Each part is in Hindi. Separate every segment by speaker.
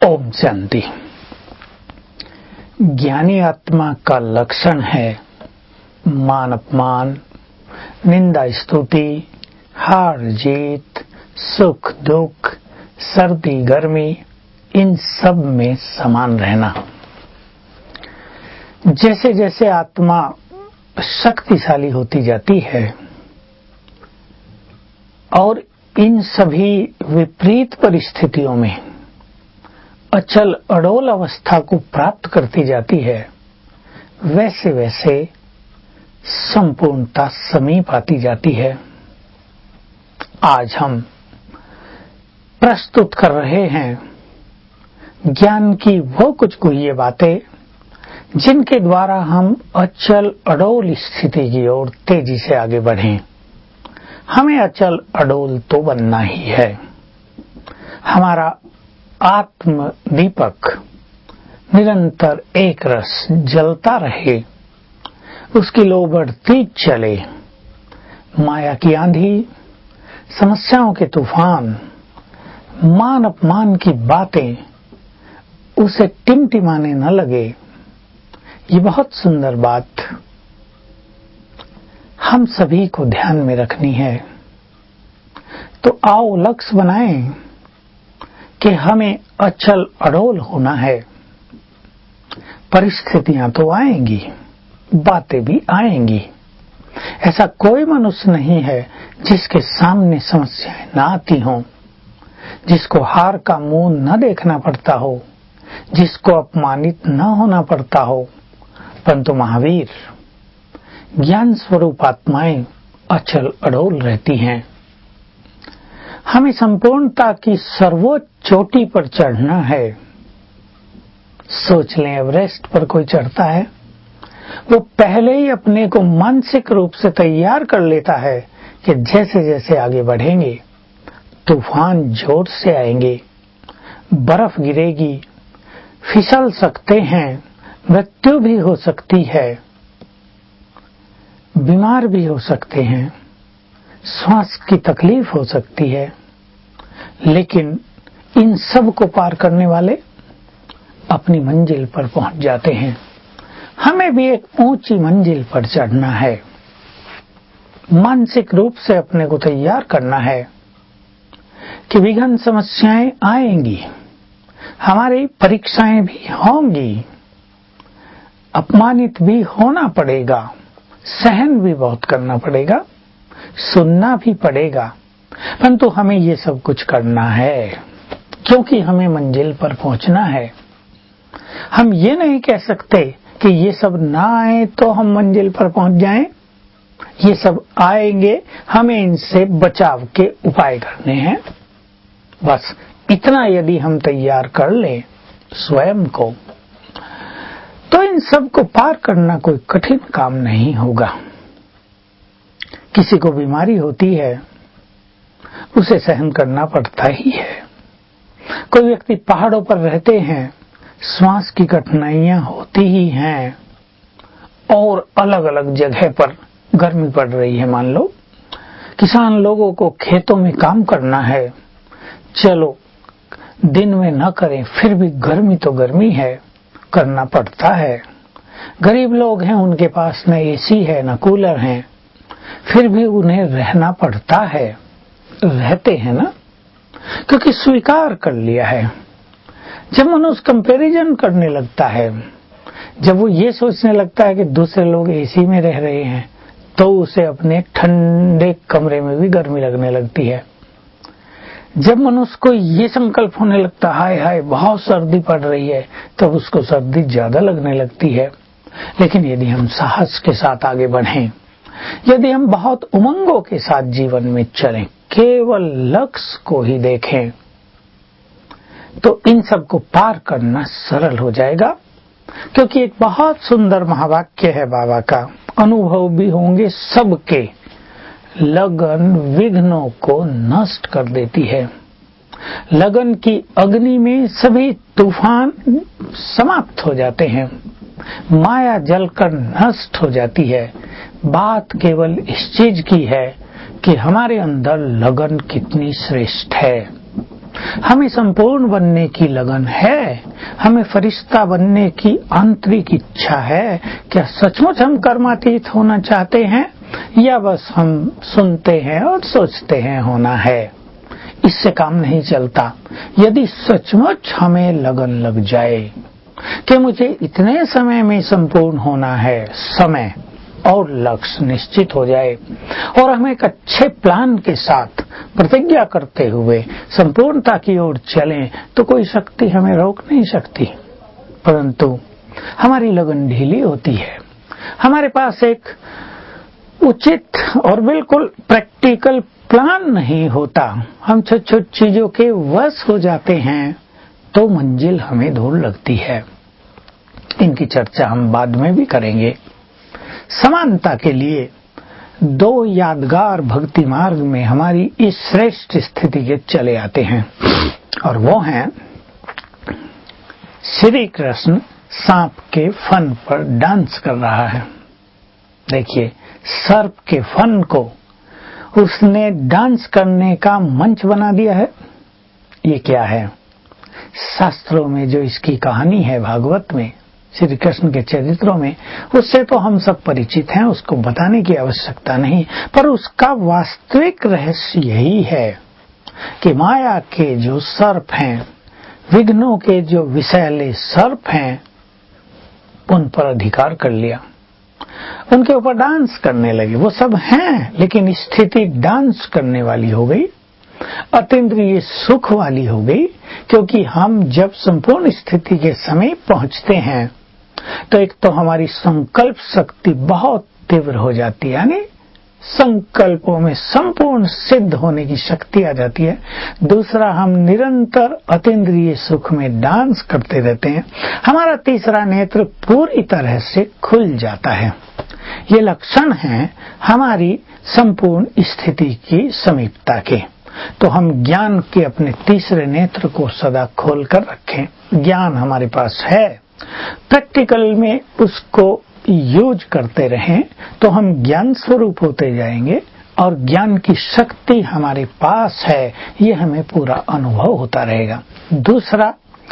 Speaker 1: ओम शांति। ज्ञानी आत्मा का लक्षण है मान अपमान, निंदा स्तुति, हार जीत, सुख दुख, सर्दी गर्मी, इन सब में समान रहना। जैसे जैसे आत्मा शक्तिशाली होती जाती है और इन सभी विपरीत परिस्थितियों में अचल अडोल अवस्था को प्राप्त करती जाती है, वैसे वैसे संपूर्णता समीप आती जाती है। आज हम प्रस्तुत कर रहे हैं ज्ञान की वो कुछ गुह्य बातें जिनके द्वारा हम अचल अडोल स्थिति की ओर तेजी से आगे बढ़ें। हमें अचल अडोल तो बनना ही है। हमारा आत्म दीपक निरंतर एक रस जलता रहे, उसकी लो बढ़ती चले। माया की आंधी, समस्याओं के तूफान, मान अपमान की बातें उसे टिमटिमाने न लगे। ये बहुत सुंदर बात हम सभी को ध्यान में रखनी है। तो आओ लक्ष्य बनाएं कि हमें अचल अडोल होना है। परिस्थितियां तो आएंगी, बातें भी आएंगी। ऐसा कोई मनुष्य नहीं है जिसके सामने समस्याएं ना आती हों, जिसको हार का मुंह न देखना पड़ता हो, जिसको अपमानित न होना पड़ता हो। परंतु महावीर ज्ञान स्वरूप आत्माएं अचल अडोल रहती हैं। हमें संपूर्णता की सर्वोच्च चोटी पर चढ़ना है। सोच लें, एवरेस्ट पर कोई चढ़ता है, वो पहले ही अपने को मानसिक रूप से तैयार कर लेता है कि जैसे जैसे आगे बढ़ेंगे तूफान जोर से आएंगे, बर्फ गिरेगी, फिसल सकते हैं, मृत्यु भी हो सकती है, बीमार भी हो सकते हैं, श्वास की तकलीफ हो सकती है। लेकिन इन सब को पार करने वाले अपनी मंजिल पर पहुंच जाते हैं। हमें भी एक ऊंची मंजिल पर चढ़ना है। मानसिक रूप से अपने को तैयार करना है कि विघ्न समस्याएं आएंगी, हमारी परीक्षाएं भी होंगी, अपमानित भी होना पड़ेगा, सहन भी बहुत करना पड़ेगा, सुनना भी पड़ेगा। परंतु हमें ये सब कुछ करना है क्योंकि हमें मंजिल पर पहुंचना है। हम ये नहीं कह सकते कि ये सब ना आए तो हम मंजिल पर पहुंच जाएं। ये सब आएंगे, हमें इनसे बचाव के उपाय करने हैं। बस इतना यदि हम तैयार कर लें स्वयं को, तो इन सब को पार करना कोई कठिन काम नहीं होगा। किसी को बीमारी होती है, उसे सहन करना पड़ता ही है। कोई व्यक्ति पहाड़ों पर रहते हैं, श्वास की कठिनाइयां होती ही हैं। और अलग अलग जगह पर गर्मी पड़ रही है, मान लो किसान लोगों को खेतों में काम करना है, चलो दिन में न करें फिर भी गर्मी तो गर्मी है, करना पड़ता है। गरीब लोग हैं, उनके पास न एसी है न कूलर है, फिर भी उन्हें रहना पड़ता है। रहते हैं ना, क्योंकि स्वीकार कर लिया है। जब मनुष्य कंपैरिजन करने लगता है, जब वो ये सोचने लगता है कि दूसरे लोग एसी में रह रहे हैं, तो उसे अपने ठंडे कमरे में भी गर्मी लगने लगती है। जब मनुष्य को ये संकल्प होने लगता है हाय हाय बहुत सर्दी पड़ रही है, तब उसको सर्दी ज्यादा लगने लगती है। लेकिन यदि हम साहस के साथ आगे बढ़ें, यदि हम बहुत उमंगों के साथ जीवन में चलें, केवल लक्ष्य को ही देखें, तो इन सब को पार करना सरल हो जाएगा। क्योंकि एक बहुत सुंदर महावाक्य है बाबा का, अनुभव भी होंगे सबके, लगन विघ्नों को नष्ट कर देती है। लगन की अग्नि में सभी तूफान समाप्त हो जाते हैं, माया जलकर नष्ट हो जाती है। बात केवल इस चीज की है कि हमारे अंदर लगन कितनी श्रेष्ठ है। हमें संपूर्ण बनने की लगन है, हमें फरिश्ता बनने की आंतरिक इच्छा है। क्या सचमुच हम कर्मातीत होना चाहते हैं या बस हम सुनते हैं और सोचते हैं होना है? इससे काम नहीं चलता। यदि सचमुच हमें लगन लग जाए कि मुझे इतने समय में संपूर्ण होना है, समय और लक्ष्य निश्चित हो जाए और हम एक अच्छे प्लान के साथ प्रतिज्ञा करते हुए संपूर्णता की ओर चलें, तो कोई शक्ति हमें रोक नहीं सकती। परंतु हमारी लगन ढीली होती है, हमारे पास एक उचित और बिल्कुल प्रैक्टिकल प्लान नहीं होता, हम छोटी-छोटी चीजों के वश हो जाते हैं, तो मंजिल हमें दूर लगती है। इनकी चर्चा हम बाद में भी करेंगे। समानता के लिए दो यादगार भक्ति मार्ग में हमारी इस श्रेष्ठ स्थिति के चले आते हैं, और वो हैं श्री कृष्ण सांप के फन पर डांस कर रहा है। देखिए, सर्प के फन को उसने डांस करने का मंच बना दिया है। ये क्या है? शास्त्रों में जो इसकी कहानी है, भागवत में श्री कृष्ण के चरित्रों में, उससे तो हम सब परिचित हैं, उसको बताने की आवश्यकता नहीं। पर उसका वास्तविक रहस्य यही है कि माया के जो सर्प हैं, विघ्नों के जो विषैले सर्प हैं, उन पर अधिकार कर लिया, उनके ऊपर डांस करने लगे। वो सब हैं, लेकिन स्थिति डांस करने वाली हो गई, अतीन्द्रिय सुख वाली हो गई। क्योंकि हम जब संपूर्ण स्थिति के समीप पहुंचते हैं, तो एक तो हमारी संकल्प शक्ति बहुत तीव्र हो जाती है, यानी संकल्पों में संपूर्ण सिद्ध होने की शक्ति आ जाती है। दूसरा, हम निरंतर अतीन्द्रिय सुख में डांस करते रहते हैं। हमारा तीसरा नेत्र पूरी तरह से खुल जाता है। ये लक्षण हैं हमारी संपूर्ण स्थिति की समीपता के। तो हम ज्ञान के अपने तीसरे नेत्र को सदा खोल कर रखें। ज्ञान हमारे पास है, प्रैक्टिकल में उसको यूज करते रहें, तो हम ज्ञान स्वरूप होते जाएंगे और ज्ञान की शक्ति हमारे पास है, ये हमें पूरा अनुभव होता रहेगा। दूसरा,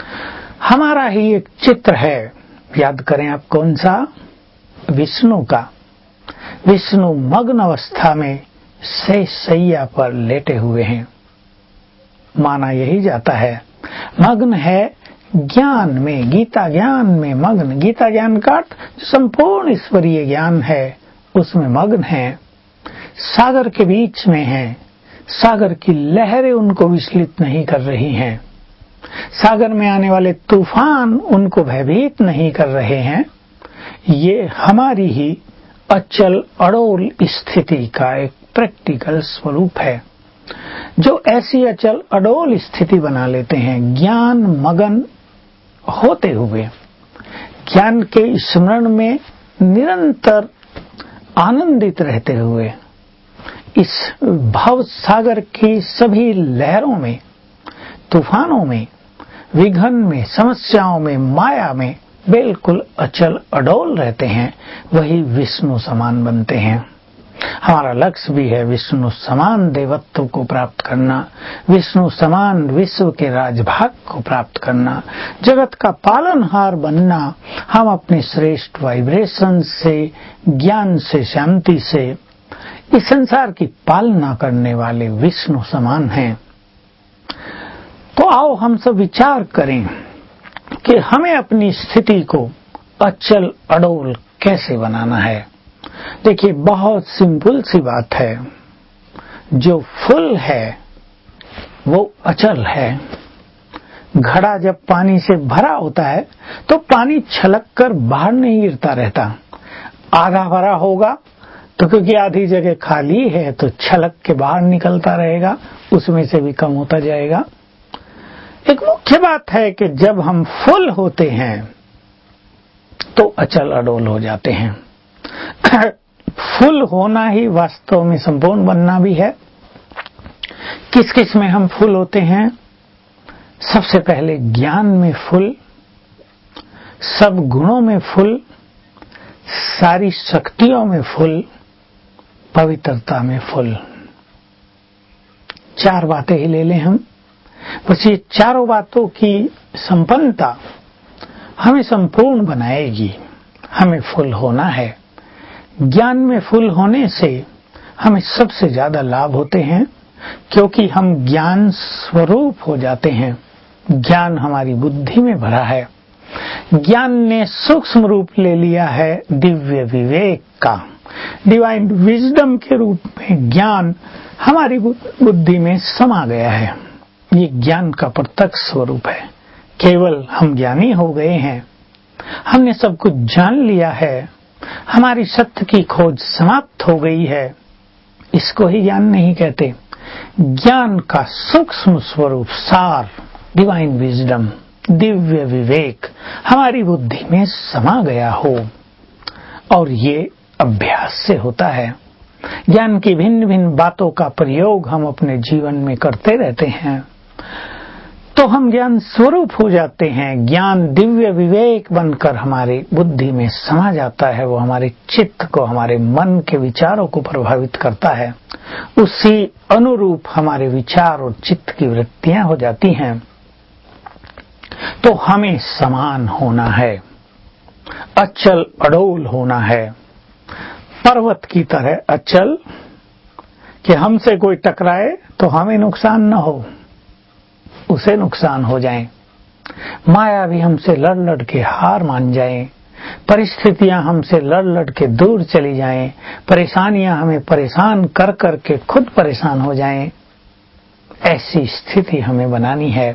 Speaker 1: हमारा ही एक चित्र है, याद करें आप कौन सा? विष्णु का। विष्णु मग्न अवस्था में शैय्या पर लेटे हुए हैं। माना यही जाता है, मग्न है ज्ञान में, गीता ज्ञान में मग्न। गीता ज्ञान का संपूर्ण ईश्वरीय ज्ञान है, उसमें मग्न है। सागर के बीच में है, सागर की लहरें उनको विचलित नहीं कर रही हैं, सागर में आने वाले तूफान उनको भयभीत नहीं कर रहे हैं। ये हमारी ही अचल अड़ोल स्थिति का एक प्रैक्टिकल स्वरूप है। जो ऐसी अचल अडोल स्थिति बना लेते हैं, ज्ञान मगन होते हुए, ज्ञान के स्मरण में निरंतर आनंदित रहते हुए, इस भव सागर की सभी लहरों में, तूफानों में, विघ्न में, समस्याओं में, माया में बिल्कुल अचल अडोल रहते हैं, वही विष्णु समान बनते हैं। हमारा लक्ष्य भी है विष्णु समान देवत्व को प्राप्त करना, विष्णु समान विश्व के राजभाग को प्राप्त करना, जगत का पालनहार बनना। हम अपने श्रेष्ठ वाइब्रेशन से, ज्ञान से, शांति से इस संसार की पालना करने वाले विष्णु समान हैं। तो आओ हम सब विचार करें कि हमें अपनी स्थिति को अचल अडोल कैसे बनाना है। देखिए, बहुत सिंपल सी बात है। जो फुल है वो अचल है। घड़ा जब पानी से भरा होता है तो पानी छलक कर बाहर नहीं गिरता रहता। आधा भरा होगा तो क्योंकि आधी जगह खाली है तो छलक के बाहर निकलता रहेगा, उसमें से भी कम होता जाएगा। एक मुख्य बात है कि जब हम फुल होते हैं तो अचल अडोल हो जाते हैं। फुल होना ही वास्तव में संपूर्ण बनना भी है। किस किस में हम फुल होते हैं? सबसे पहले ज्ञान में फुल, सब गुणों में फुल, सारी शक्तियों में फुल, पवित्रता में फुल। चार बातें ही ले लें हम। बस ये चारों बातों की संपन्नता हमें संपूर्ण बनाएगी। हमें फुल होना है। ज्ञान में फुल होने से हमें सबसे ज्यादा लाभ होते हैं, क्योंकि हम ज्ञान स्वरूप हो जाते हैं। ज्ञान हमारी बुद्धि में भरा है। ज्ञान ने सूक्ष्म रूप ले लिया है दिव्य विवेक का। डिवाइन विजडम के रूप में ज्ञान हमारी बुद्धि में समा गया है। ये ज्ञान का प्रत्यक्ष स्वरूप है। केवल हम ज्ञानी हो गए हैं, हमने सब कुछ जान लिया है, हमारी सत्य की खोज समाप्त हो गई है, इसको ही ज्ञान नहीं कहते। ज्ञान का सूक्ष्म स्वरूप सार, डिवाइन विजडम, दिव्य विवेक हमारी बुद्धि में समा गया हो, और ये अभ्यास से होता है। ज्ञान की भिन्न भिन्न बातों का प्रयोग हम अपने जीवन में करते रहते हैं, तो हम ज्ञान स्वरूप हो जाते हैं। ज्ञान दिव्य विवेक बनकर हमारी बुद्धि में समा जाता है। वो हमारे चित्त को, हमारे मन के विचारों को प्रभावित करता है। उसी अनुरूप हमारे विचार और चित्त की वृत्तियां हो जाती हैं। तो हमें समान होना है, अचल अडोल होना है, पर्वत की तरह अचल, कि हमसे कोई टकराए तो हमें नुकसान न हो, उसे नुकसान हो जाए। माया भी हमसे लड़ लड़ के हार मान जाए, परिस्थितियां हमसे लड़ लड़ के दूर चली जाएं, परेशानियां हमें परेशान कर कर के खुद परेशान हो जाएं, ऐसी स्थिति हमें बनानी है।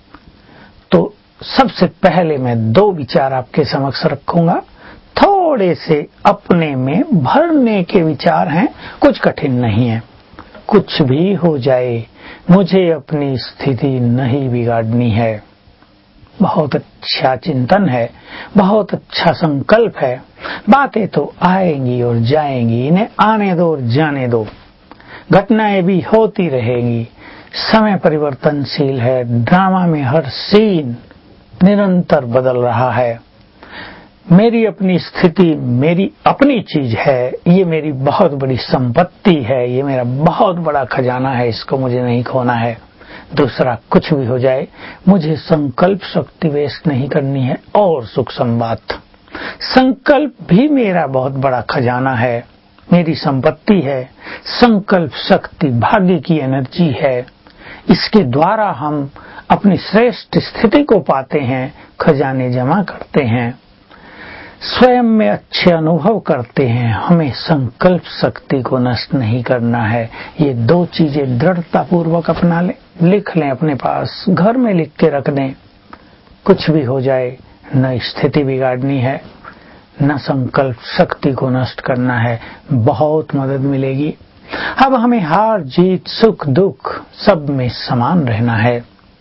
Speaker 1: तो सबसे पहले मैं 2 विचार आपके समक्ष रखूंगा। थोड़े से अपने में भरने के विचार हैं, कुछ कठिन नहीं है। कुछ भी हो जाए, मुझे अपनी स्थिति नहीं बिगाड़नी है। बहुत अच्छा चिंतन है, बहुत अच्छा संकल्प है। बातें तो आएंगी और जाएंगी, इन्हें आने दो और जाने दो। घटनाएं भी होती रहेंगी। समय परिवर्तनशील है। ड्रामा में हर सीन निरंतर बदल रहा है। मेरी अपनी स्थिति मेरी अपनी चीज है, ये मेरी बहुत बड़ी संपत्ति है, ये मेरा बहुत बड़ा खजाना है, इसको मुझे नहीं खोना है। दूसरा, कुछ भी हो जाए, मुझे संकल्प शक्ति वेस्ट नहीं करनी है। और सूक्ष्म बात, संकल्प भी मेरा बहुत बड़ा खजाना है, मेरी संपत्ति है। संकल्प शक्ति भाग्य की एनर्जी है। इसके द्वारा हम अपनी श्रेष्ठ स्थिति को पाते हैं, खजाने जमा करते हैं, स्वयं में अच्छे अनुभव करते हैं। हमें संकल्प शक्ति को नष्ट नहीं करना है। ये 2 चीजें दृढ़ता पूर्वक अपना लें, लिख लें अपने पास, घर में लिख के रख दें। कुछ भी हो जाए, न स्थिति बिगाड़नी है, न संकल्प शक्ति को नष्ट करना है। बहुत मदद मिलेगी। अब हमें हार जीत सुख दुख सब में समान रहना है।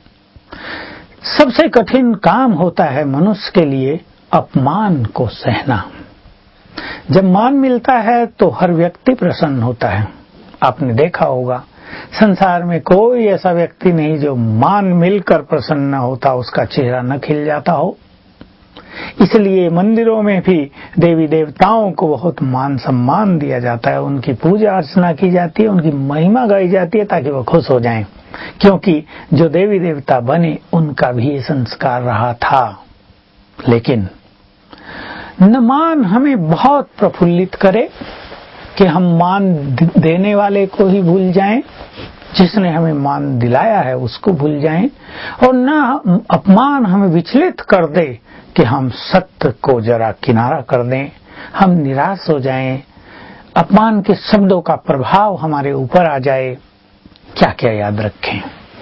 Speaker 1: सबसे कठिन काम होता है मनुष्य के लिए अपमान को सहना। जब मान मिलता है तो हर व्यक्ति प्रसन्न होता है। आपने देखा होगा, संसार में कोई ऐसा व्यक्ति नहीं जो मान मिलकर प्रसन्न न होता, उसका चेहरा न खिल जाता हो। इसलिए मंदिरों में भी देवी देवताओं को बहुत मान सम्मान दिया जाता है, उनकी पूजा अर्चना की जाती है, उनकी महिमा गाई जाती है, ताकि वो खुश हो जाएं। क्योंकि जो देवी देवता बने उनका भी ये संस्कार रहा था। लेकिन न मान हमें बहुत प्रफुल्लित करे कि हम मान देने वाले को ही भूल जाएं, जिसने हमें मान दिलाया है उसको भूल जाएं, और न अपमान हमें विचलित कर दे कि हम सत्य को जरा किनारा कर दें, हम निराश हो जाएं, अपमान के शब्दों का प्रभाव हमारे ऊपर आ जाए। क्या क्या याद रखें,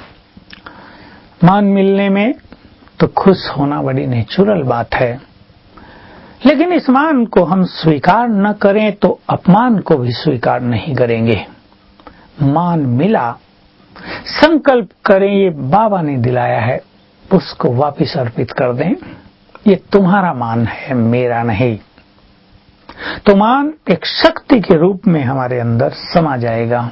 Speaker 1: मान मिलने में तो खुश होना बड़ी नेचुरल बात है, लेकिन इस मान को हम स्वीकार न करें तो अपमान को भी स्वीकार नहीं करेंगे। मान मिला, संकल्प करें ये बाबा ने दिलाया है, उसको वापस अर्पित कर दें। ये तुम्हारा मान है, मेरा नहीं। तो मान एक शक्ति के रूप में हमारे अंदर समा जाएगा।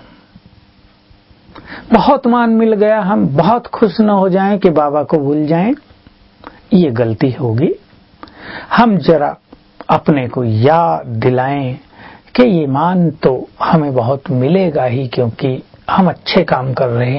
Speaker 1: बहुत मान मिल गया, हम बहुत खुश न हो जाएं कि बाबा को भूल जाएं, ये गलती होगी। हम जरा अपने को याद दिलाएं कि ये मान तो हमें बहुत मिलेगा ही, क्योंकि हम अच्छे काम कर रहे हैं,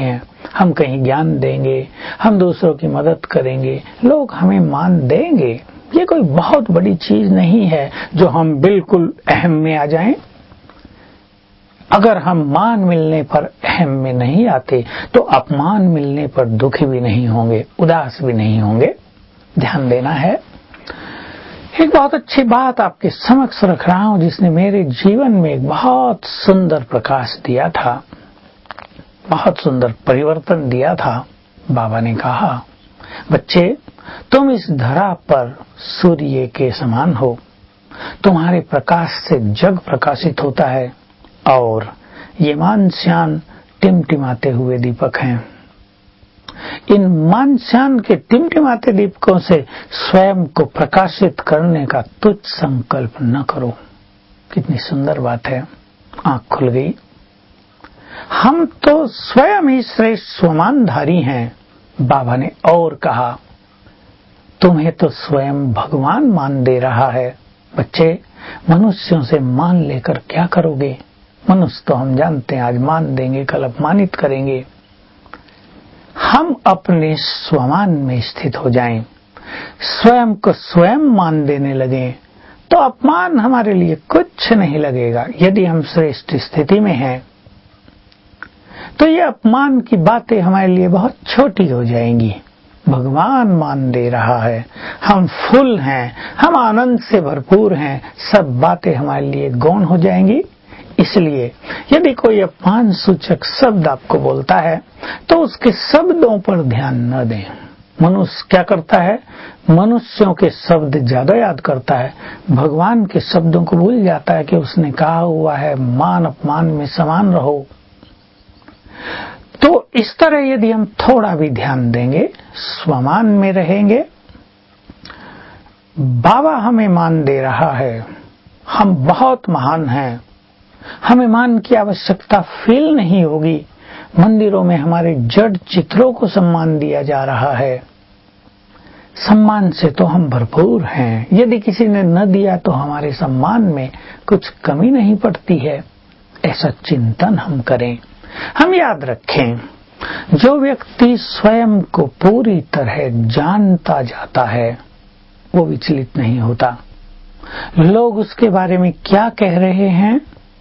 Speaker 1: हम कहीं ज्ञान देंगे, हम दूसरों की मदद करेंगे, लोग हमें मान देंगे। ये कोई बहुत बड़ी चीज नहीं है जो हम बिल्कुल अहम में आ जाएं। अगर हम मान मिलने पर अहम में नहीं आते तो अपमान मिलने पर दुखी भी नहीं होंगे, उदास भी नहीं होंगे। ध्यान देना है। एक बहुत अच्छी बात आपके समक्ष रख रहा हूं जिसने मेरे जीवन में एक बहुत सुंदर प्रकाश दिया था, बहुत सुंदर परिवर्तन दिया था। बाबा ने कहा, बच्चे तुम इस धरा पर सूर्य के समान हो, तुम्हारे प्रकाश से जग प्रकाशित होता है और ये मानस्यान टिमटिमाते हुए दीपक हैं। इन मानस्यान के टिमटिमाते दीपकों से स्वयं को प्रकाशित करने का तुच्छ संकल्प न करो। कितनी सुंदर बात है, आंख खुल गई। हम तो स्वयं ही श्रेष्ठ स्वमानधारी हैं। बाबा ने और कहा, तुम्हें तो स्वयं भगवान मान दे रहा है। बच्चे, मनुष्यों से मान लेकर क्या करोगे? मनुष्य तो हम जानते हैं आज मान देंगे, कल अपमानित करेंगे। हम अपने स्वमान में स्थित हो जाएं, स्वयं को स्वयं मान देने लगें तो अपमान हमारे लिए कुछ नहीं लगेगा। यदि हम श्रेष्ठ स्थिति में हैं तो ये अपमान की बातें हमारे लिए बहुत छोटी हो जाएंगी। भगवान मान दे रहा है, हम फुल हैं, हम आनंद से भरपूर हैं, सब बातें हमारे लिए गौण हो जाएंगी। इसलिए यदि कोई अपमान सूचक शब्द आपको बोलता है तो उसके शब्दों पर ध्यान न दें। मनुष्य क्या करता है? मनुष्यों के शब्द ज्यादा याद करता है, भगवान के शब्दों को भूल जाता है कि उसने कहा हुआ है मान अपमान में समान रहो। तो इस तरह यदि हम थोड़ा भी ध्यान देंगे, स्वमान में रहेंगे, बाबा हमें मान दे रहा है, हम बहुत महान हैं, हमें मान की आवश्यकता फील नहीं होगी। मंदिरों में हमारे जड़ चित्रों को सम्मान दिया जा रहा है, सम्मान से तो हम भरपूर हैं। यदि किसी ने न दिया तो हमारे सम्मान में कुछ कमी नहीं पड़ती है। ऐसा चिंतन हम करें। हम याद रखें, जो व्यक्ति स्वयं को पूरी तरह जानता जाता है वो विचलित नहीं होता। लोग उसके बारे में क्या कह रहे हैं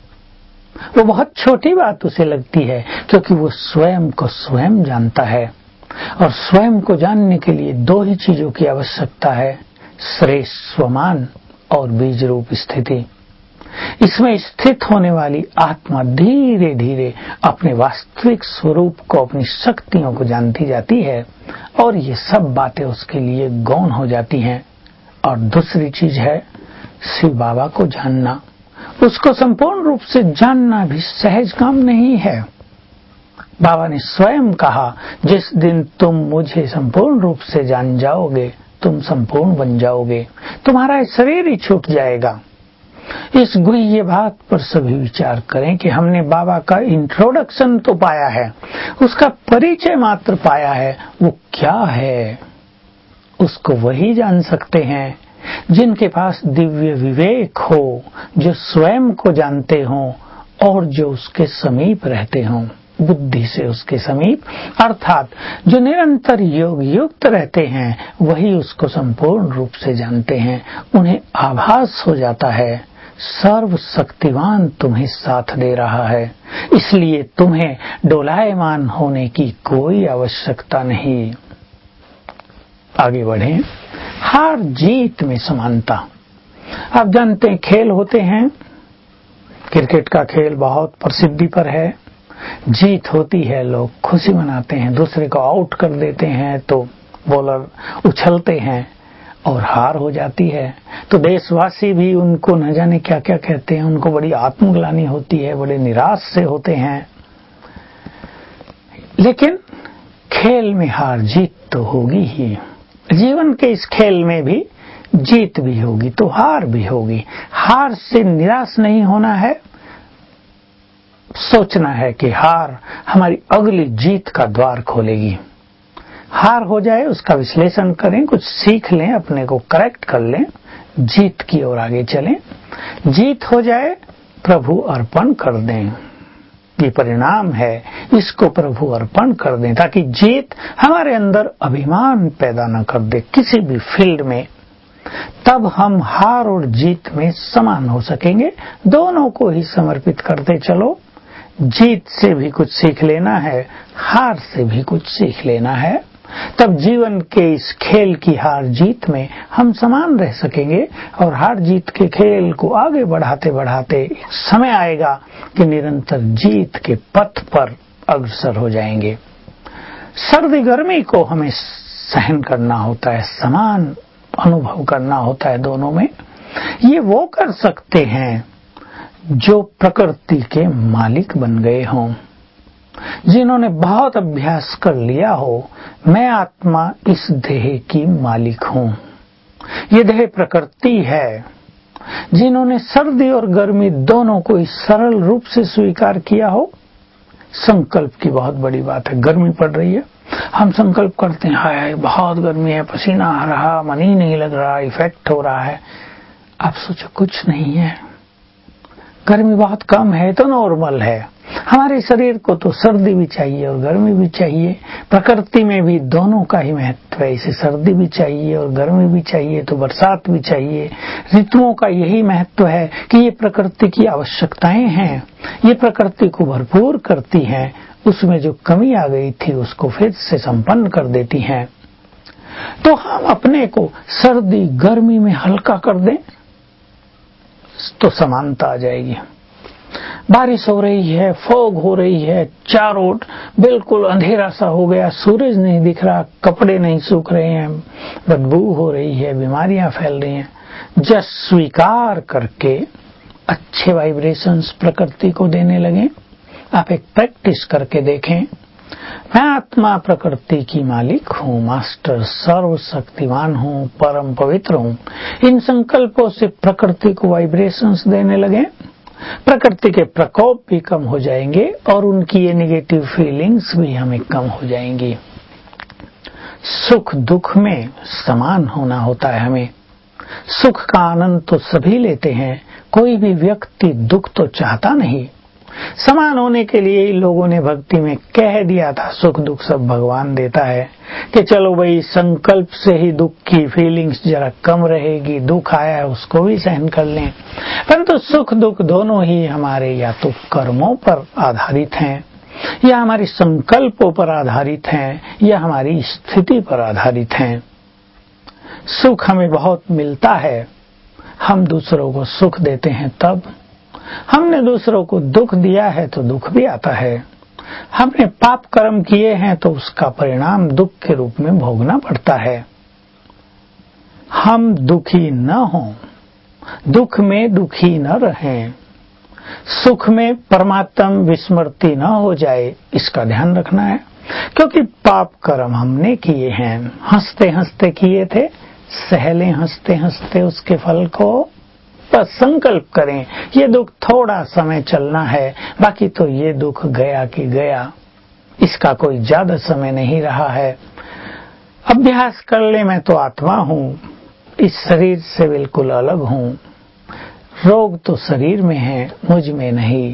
Speaker 1: वो बहुत छोटी बात उसे लगती है, क्योंकि वो स्वयं को स्वयं जानता है। और स्वयं को जानने के लिए दो ही चीजों की आवश्यकता है, श्रेष्ठ स्वमान और बीज रूप स्थिति। इसमें स्थित होने वाली आत्मा धीरे धीरे अपने वास्तविक स्वरूप को, अपनी शक्तियों को जानती जाती है और ये सब बातें उसके लिए गौण हो जाती हैं। और दूसरी चीज है शिव बाबा को जानना। उसको संपूर्ण रूप से जानना भी सहज काम नहीं है। बाबा ने स्वयं कहा, जिस दिन तुम मुझे संपूर्ण रूप से जान जाओगे तुम संपूर्ण बन जाओगे, तुम्हारा शरीर ही छूट जाएगा। इस गुह्य बात पर सभी विचार करें कि हमने बाबा का इंट्रोडक्शन तो पाया है, उसका परिचय मात्र पाया है। वो क्या है उसको वही जान सकते हैं जिनके पास दिव्य विवेक हो, जो स्वयं को जानते हों और जो उसके समीप रहते हों, बुद्धि से उसके समीप, अर्थात जो निरंतर योग युक्त रहते हैं वही उसको संपूर्ण रूप से जानते हैं। उन्हें आभास हो जाता है सर्वशक्तिवान तुम्हें साथ दे रहा है, इसलिए तुम्हें डोलायमान होने की कोई आवश्यकता नहीं। आगे बढ़ें। हार जीत में समानता। आप जानते हैं खेल होते हैं, क्रिकेट का खेल बहुत प्रसिद्धि पर है। जीत होती है, लोग खुशी मनाते हैं, दूसरे को आउट कर देते हैं तो बॉलर उछलते हैं, और हार हो जाती है तो देशवासी भी उनको न जाने क्या क्या कहते हैं, उनको बड़ी आत्मग्लानि होती है, बड़े निराश से होते हैं। लेकिन खेल में हार जीत तो होगी ही। जीवन के इस खेल में भी जीत भी होगी तो हार भी होगी। हार से निराश नहीं होना है, सोचना है कि हार हमारी अगली जीत का द्वार खोलेगी। हार हो जाए उसका विश्लेषण करें, कुछ सीख लें, अपने को करेक्ट कर लें, जीत की ओर आगे चलें। जीत हो जाए प्रभु अर्पण कर दें। ये परिणाम है, इसको प्रभु अर्पण कर दें ताकि जीत हमारे अंदर अभिमान पैदा न कर दे किसी भी फील्ड में। तब हम हार और जीत में समान हो सकेंगे। दोनों को ही समर्पित करते चलो। जीत से भी कुछ सीख लेना है, हार से भी कुछ सीख लेना है। तब जीवन के इस खेल की हार जीत में हम समान रह सकेंगे और हार जीत के खेल को आगे बढ़ाते बढ़ाते एक समय आएगा कि निरंतर जीत के पथ पर अग्रसर हो जाएंगे। सर्दी गर्मी को हमें सहन करना होता है, समान अनुभव करना होता है दोनों में। ये वो कर सकते हैं जो प्रकृति के मालिक बन गए हों, जिन्होंने बहुत अभ्यास कर लिया हो। मैं आत्मा इस देह की मालिक हूँ, ये देह प्रकृति है। जिन्होंने सर्दी और गर्मी दोनों को इस सरल रूप से स्वीकार किया हो। संकल्प की बहुत बड़ी बात है। गर्मी पड़ रही है, हम संकल्प करते हैं हाय बहुत गर्मी है, पसीना आ रहा, मन ही नहीं लग रहा, इफेक्ट हो रहा है। आप सोचो कुछ नहीं है, गर्मी बहुत कम है तो नॉर्मल है। हमारे शरीर को तो सर्दी भी चाहिए और गर्मी भी चाहिए। प्रकृति में भी दोनों का ही महत्व है। इसे सर्दी भी चाहिए और गर्मी भी चाहिए तो बरसात भी चाहिए। ऋतुओं का यही महत्व है कि ये प्रकृति की आवश्यकताएं हैं, ये प्रकृति को भरपूर करती हैं। उसमें जो कमी आ गई थी उसको फिर से संपन्न कर देती हैं। तो हम अपने को सर्दी गर्मी में हल्का कर दें तो समानता आ जाएगी। बारिश हो रही है, फॉग हो रही है, चारों ओर बिल्कुल अंधेरा सा हो गया, सूरज नहीं दिख रहा, कपड़े नहीं सूख रहे हैं, बदबू हो रही है, बीमारियां फैल रही हैं। जस्ट स्वीकार करके अच्छे वाइब्रेशंस प्रकृति को देने लगे। आप एक प्रैक्टिस करके देखें। मैं आत्मा प्रकृति की मालिक हूँ, मास्टर सर्वशक्तिमान हूँ, परम पवित्र हूँ। इन संकल्पों से प्रकृति को वाइब्रेशंस देने लगे। प्रकृति के प्रकोप भी कम हो जाएंगे और उनकी ये नेगेटिव फीलिंग्स भी हमें कम हो जाएंगी। सुख दुख में समान होना होता है हमें। सुख का आनंद तो सभी लेते हैं, कोई भी व्यक्ति दुख तो चाहता नहीं। समान होने के लिए ही लोगों ने भक्ति में कह दिया था सुख दुख सब भगवान देता है, कि चलो भाई संकल्प से ही दुख की फीलिंग्स जरा कम रहेगी, दुख आया है उसको भी सहन कर लें। परंतु सुख दुख दोनों ही हमारे या तो कर्मों पर आधारित हैं, या हमारी संकल्पों पर आधारित हैं, या हमारी स्थिति पर आधारित हैं। सुख हमें बहुत मिलता है, हम दूसरों को सुख देते हैं तब। हमने दूसरों को दुख दिया है तो दुख भी आता है। हमने पाप कर्म किए हैं तो उसका परिणाम दुख के रूप में भोगना पड़ता है। हम दुखी न हों, दुख में दुखी न रहें, सुख में परमात्मा विस्मृति न हो जाए, इसका ध्यान रखना है। क्योंकि पाप कर्म हमने किए हैं, हंसते हंसते किए थे, सहले हंसते हंसते उसके फल को। बस संकल्प करें ये दुख थोड़ा समय चलना है, बाकी तो ये दुख गया कि गया, इसका कोई ज्यादा समय नहीं रहा है। अभ्यास कर ले मैं तो आत्मा हूँ, इस शरीर से बिल्कुल अलग हूँ, रोग तो शरीर में है मुझ में नहीं।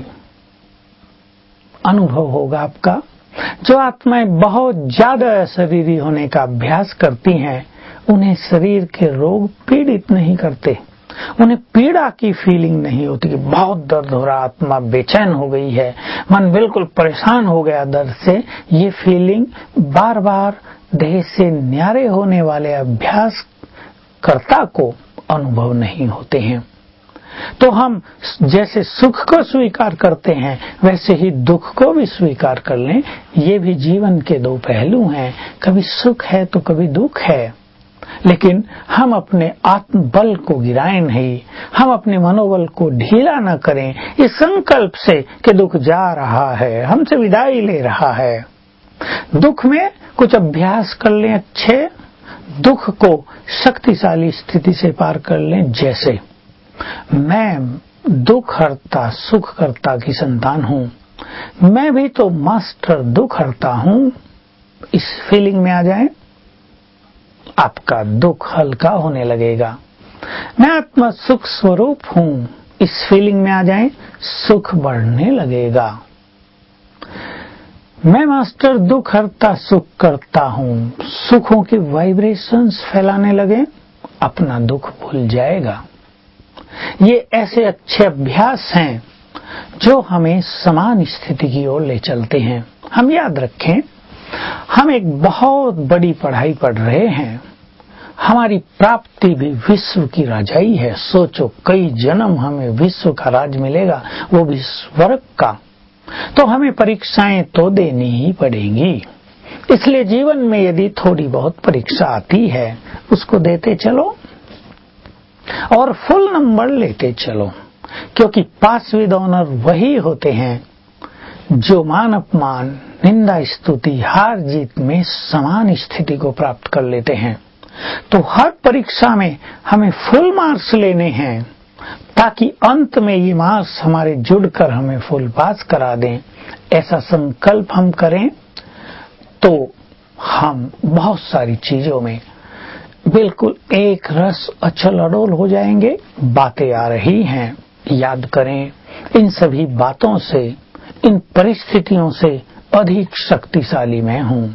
Speaker 1: अनुभव होगा आपका। जो आत्माएं बहुत ज्यादा शरीरी होने का अभ्यास करती हैं उन्हें शरीर के रोग पीड़ित नहीं करते, उन्हें पीड़ा की फीलिंग नहीं होती कि बहुत दर्द हो रहा, आत्मा बेचैन हो गई है, मन बिल्कुल परेशान हो गया दर्द से। ये फीलिंग बार बार देह से न्यारे होने वाले अभ्यास कर्ता को अनुभव नहीं होते हैं। तो हम जैसे सुख को स्वीकार करते हैं वैसे ही दुख को भी स्वीकार कर लें। ये भी जीवन के दो पहलू हैं, कभी सुख है तो कभी दुख है। लेकिन हम अपने आत्म बल को गिराएं नहीं, हम अपने मनोबल को ढीला न करें इस संकल्प से कि दुख जा रहा है, हमसे विदाई ले रहा है। दुख में कुछ अभ्यास कर लें अच्छे, दुख को शक्तिशाली स्थिति से पार कर लें। जैसे मैं दुख हरता सुख करता की संतान हूँ, मैं भी तो मास्टर दुख हरता हूँ, इस फीलिंग में आ जाएं, आपका दुख हल्का होने लगेगा। मैं आत्मा सुख स्वरूप हूँ, इस फीलिंग में आ जाएं, सुख बढ़ने लगेगा। मैं मास्टर दुख हरता सुख करता हूँ, सुखों की वाइब्रेशंस फैलाने लगे, अपना दुख भूल जाएगा। ये ऐसे अच्छे अभ्यास हैं जो हमें समान स्थिति की ओर ले चलते हैं। हम याद रखें, हम एक बहुत बड़ी पढ़ाई पढ़ रहे हैं। हमारी प्राप्ति भी विश्व की राजाई है। सोचो, कई जन्म हमें विश्व का राज मिलेगा, वो भी स्वर्ग का। तो हमें परीक्षाएं तो देनी ही पड़ेंगी। इसलिए जीवन में यदि थोड़ी बहुत परीक्षा आती है, उसको देते चलो और फुल नंबर लेते चलो, क्योंकि पास विद ऑनर वही होते हैं जो मान अपमान, निंदा, स्तुति, हार जीत में समान स्थिति को प्राप्त कर लेते हैं। तो हर परीक्षा में हमें फुल मार्क्स लेने हैं, ताकि अंत में ये मार्क्स हमारे जुड़कर हमें फुल पास करा दें। ऐसा संकल्प हम करें तो हम बहुत सारी चीजों में बिल्कुल एक रस अचल अडोल हो जाएंगे। बातें आ रही हैं, याद करें, इन सभी बातों से, इन परिस्थितियों से अधिक शक्तिशाली मैं हूं।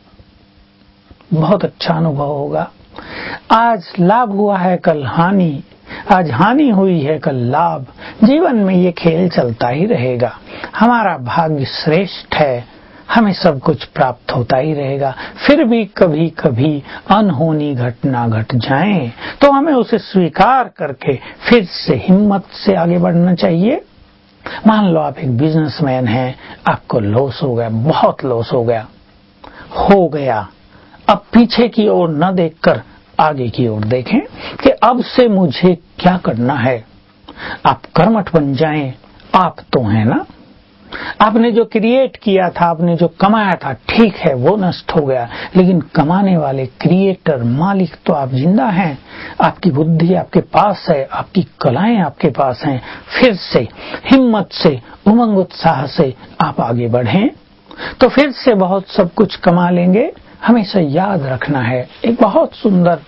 Speaker 1: बहुत अच्छा अनुभव होगा। आज लाभ हुआ है, कल हानि, आज हानि हुई है, कल लाभ। जीवन में ये खेल चलता ही रहेगा। हमारा भाग्य श्रेष्ठ है, हमें सब कुछ प्राप्त होता ही रहेगा। फिर भी कभी कभी अनहोनी घटना घट जाए तो हमें उसे स्वीकार करके फिर से हिम्मत से आगे बढ़ना चाहिए। मान लो आप एक बिजनेसमैन हैं, आपको लॉस हो गया, बहुत लॉस हो गया। अब पीछे की ओर न देखकर आगे की ओर देखें कि अब से मुझे क्या करना है। आप कर्मठ बन जाएं। आप तो हैं ना, आपने जो क्रिएट किया था, आपने जो कमाया था, ठीक है वो नष्ट हो गया, लेकिन कमाने वाले क्रिएटर, मालिक तो आप जिंदा हैं। आपकी बुद्धि आपके पास है, आपकी कलाएं आपके पास हैं। फिर से हिम्मत से, उमंग उत्साह से आप आगे बढ़ें तो फिर से बहुत सब कुछ कमा लेंगे। हमेशा याद रखना है, एक बहुत सुंदर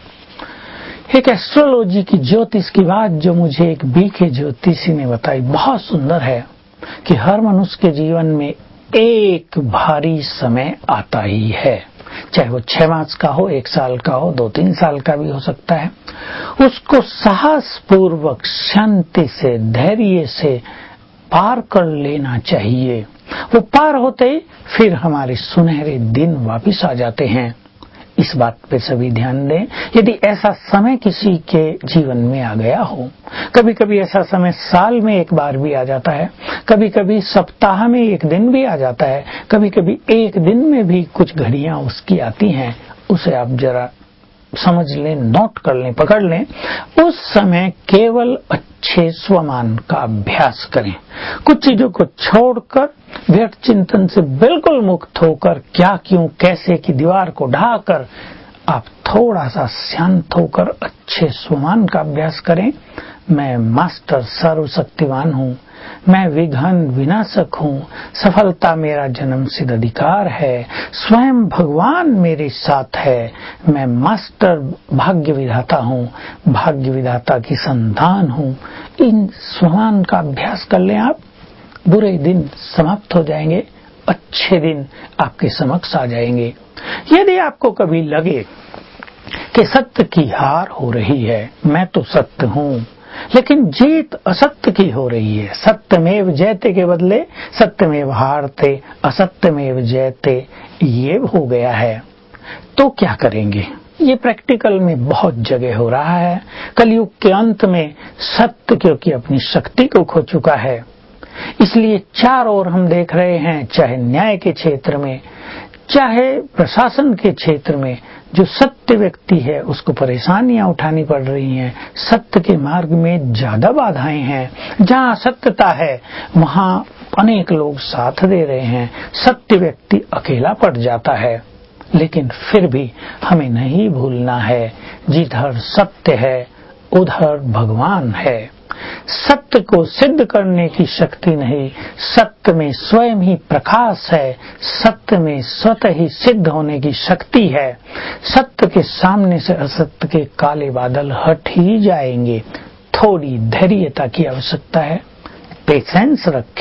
Speaker 1: एक एस्ट्रोलॉजी की ज्योतिष की बात जो मुझे एक बीके ज्योतिषी ने बताई, बहुत सुंदर है कि हर मनुष्य के जीवन में एक भारी समय आता ही है, चाहे वो 6 मास का हो, 1 साल का हो, 2-3 साल का भी हो सकता है। उसको साहस पूर्वक, शांति से, धैर्य से पार कर लेना चाहिए। वो पार होते ही फिर हमारे सुनहरे दिन वापिस आ जाते हैं। इस बात पे सभी ध्यान दें। यदि ऐसा समय किसी के जीवन में आ गया हो, कभी कभी ऐसा समय साल में एक बार भी आ जाता है, कभी कभी सप्ताह में एक दिन भी आ जाता है, कभी कभी एक दिन में भी कुछ घड़ियां उसकी आती हैं, उसे आप जरा समझ लें, नोट कर लें, पकड़ लें। उस समय केवल अच्छे स्वमान का अभ्यास करें। कुछ चीजों को छोड़कर, व्यर्थ चिंतन से बिल्कुल मुक्त होकर, क्या क्यों कैसे की दीवार को ढाकर आप थोड़ा सा शांत होकर अच्छे स्वमान का अभ्यास करें। मैं मास्टर सर्वशक्तिवान हूँ, मैं विघ्न विनाशक हूँ, सफलता मेरा जन्मसिद्ध अधिकार है, स्वयं भगवान मेरे साथ है, मैं मास्टर भाग्य विधाता हूँ, भाग्य विधाता की संतान हूँ। इन स्वमान का अभ्यास कर लें आप, बुरे दिन समाप्त हो जाएंगे, अच्छे दिन आपके समक्ष आ जाएंगे। यदि आपको कभी लगे कि सत्य की हार हो रही है, मैं तो सत्य हूँ, लेकिन जीत असत्य की हो रही है, सत्यमेव जयते के बदले सत्यमेव हारते, असत्यमेव जयते ये हो गया है, तो क्या करेंगे? ये प्रैक्टिकल में बहुत जगह हो रहा है। कलयुग के अंत में सत्य क्योंकि अपनी शक्ति को खो चुका है, इसलिए चारों ओर हम देख रहे हैं, चाहे न्याय के क्षेत्र में, चाहे प्रशासन के क्षेत्र में, जो सत्य व्यक्ति है उसको परेशानियां उठानी पड़ रही हैं। सत्य के मार्ग में ज्यादा बाधाएं हैं। जहां सत्यता है वहां अनेक लोग साथ दे रहे हैं, सत्य व्यक्ति अकेला पड़ जाता है। लेकिन फिर भी हमें नहीं भूलना है, जिधर सत्य है उधर भगवान है। सत्य को सिद्ध करने की शक्ति नहीं, सत्य में स्वयं ही प्रकाश है, सत्य में स्वतः ही सिद्ध होने की शक्ति है। सत्य के सामने से असत्य के काले बादल हट ही जाएंगे। थोड़ी धैर्यता की आवश्यकता है, पेशेंस रखें,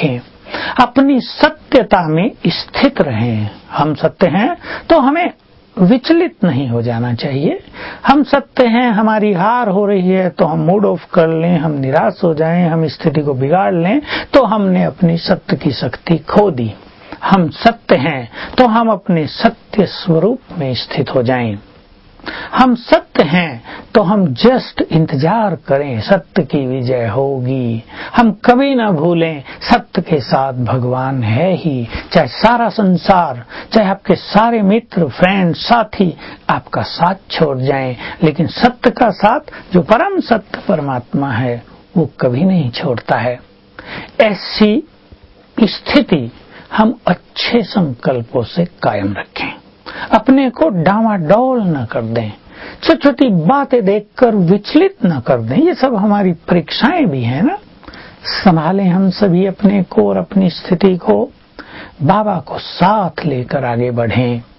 Speaker 1: अपनी सत्यता में स्थित रहें। हम सत्य हैं तो हमें विचलित नहीं हो जाना चाहिए। हम सत्य हैं, हमारी हार हो रही है तो हम मूड ऑफ कर लें, हम निराश हो जाएं, हम स्थिति को बिगाड़ लें तो हमने अपनी सत्य की शक्ति खो दी। हम सत्य हैं तो हम अपने सत्य स्वरूप में स्थित हो जाएं। हम सत्य हैं तो हम जस्ट इंतजार करें, सत्य की विजय होगी। हम कभी ना भूलें सत्य के साथ भगवान है ही। चाहे सारा संसार, चाहे आपके सारे मित्र, फ्रेंड, साथी आपका साथ छोड़ जाएं, लेकिन सत्य का साथ जो परम सत्य परमात्मा है वो कभी नहीं छोड़ता है। ऐसी स्थिति हम अच्छे संकल्पों से कायम रखें, अपने को डामाडोल न कर दें, छोटी छोटी बातें देखकर विचलित न कर दें। ये सब हमारी परीक्षाएं भी हैं ना। संभालें हम सभी अपने को और अपनी स्थिति को, बाबा को साथ लेकर आगे बढ़ें।